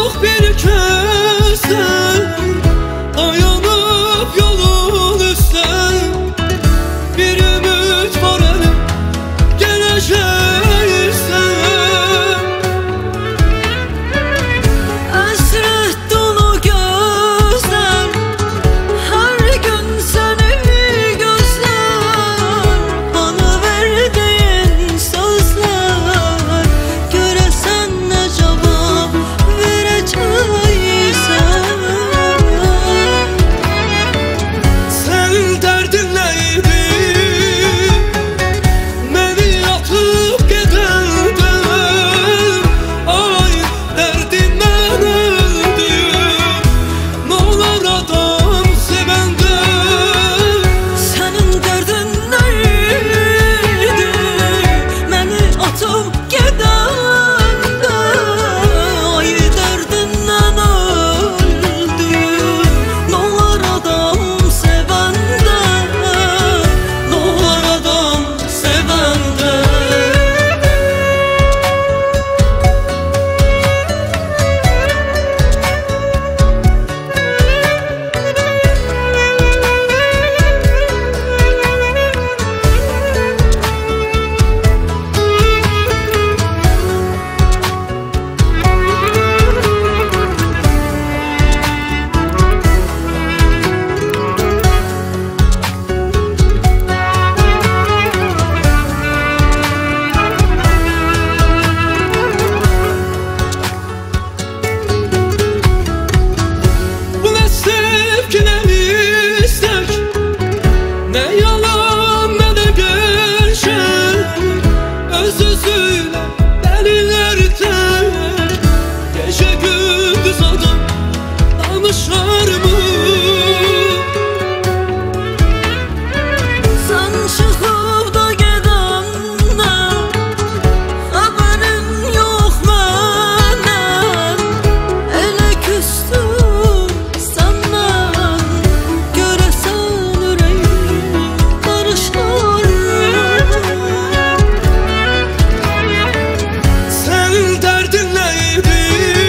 yok bir kösen, dayanıp yolun üstten. Bir ümit var elim, geleceği sen. Hasret dolu gözler, her gün seni gözler. Bana verdiğin sözler, göresen ne cevap vereceksen. Sen derdin neydi? Beni atıp gidenden. Ay derdinden öldüm. Ne olur adam sevenden. Senin derdin neydi? Beni atıp gidende. Ay derdinden öldüm. Ne olur adam sevende. Ne olur adam sevende. Bu ne sevgi ne istek, ne yalan ne de gerçek. Özüzüyle delilerden gece gündüz adam danışar mı? Sen çıkıp da gedende, haberin yok məndən. Elə küstüm səndən, görəsən ürəyim barışar mı? Sen derdin neydi?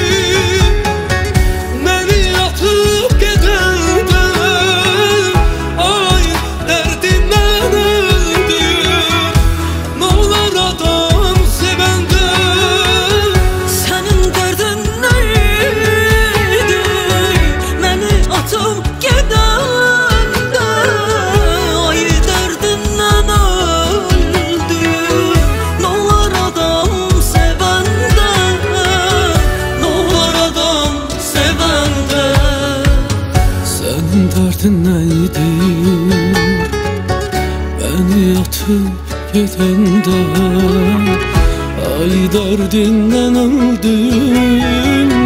Beni atıp gidenden. Ay derdinden öldüm. Ne olur adam sevenden. Senin derdin neydi? Beni atıp gidende. Ay derdinden öldüm. Ne olur adam sevende. Ne olur adam sevende. Senin derdin neydi? Beni atıp gidende. Ay derdinden öldüm.